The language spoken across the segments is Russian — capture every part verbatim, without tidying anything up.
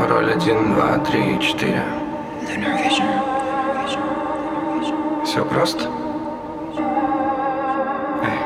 Пароль один, два, три, четыре. Все просто? Эй.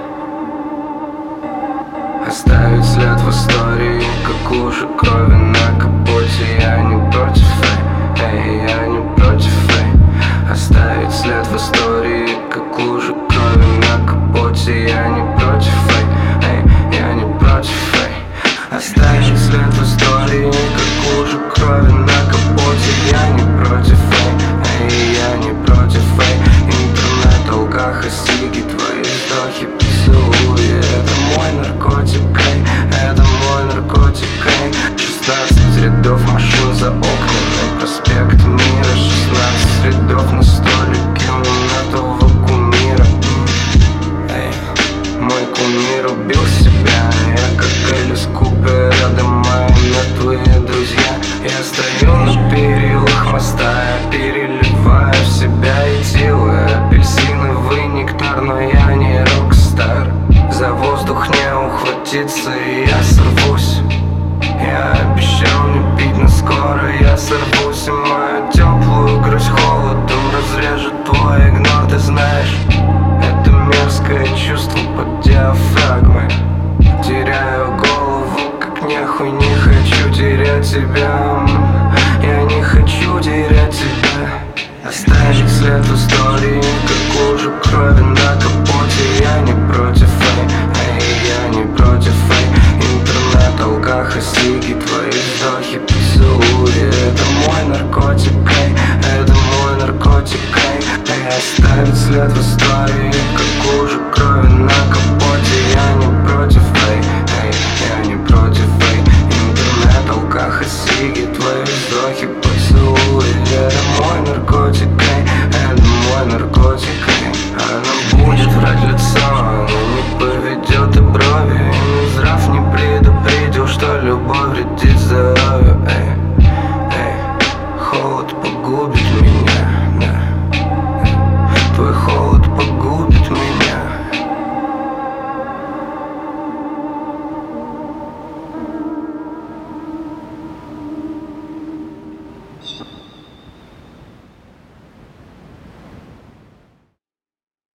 Оставить след в истории, как лужа крови на капоте. Я не против, эй, эй, я не против, эй. Оставить след в истории, как лужа крови на капоте. Я не против, эй, эй, я не против, эй. Оставить след в истории, как лужа крови на капоте. Я не против, эй, эй, я не против, эй. Интернет, алках и сиги, твои вздохи, поцелуи. Это мой наркотик, эй, это мой наркотик, эй. Шестнадцать рядов машин за окнами, проспект Мира. Шестнадцать рядов на столике у нетового кумира. Эй, мой кумир убил себя. Я как Элис Купер, рядом мои мертвые друзья. Я стою на перилах моста, я переливаю в себя этилы, апельсиновый нектар, но я не рокстар. За воздух не ухватиться, и я сорвусь. Я обещал не пить, но скоро я сорвусь. И мою теплую грусть холодом разрежет твой игнор. Ты знаешь, это мерзкое чувство под диафрагмой. Теряю голову, как нехуй, не хочу терять тебя. Я не хочу терять тебя. Оставить след в истории, как лужа крови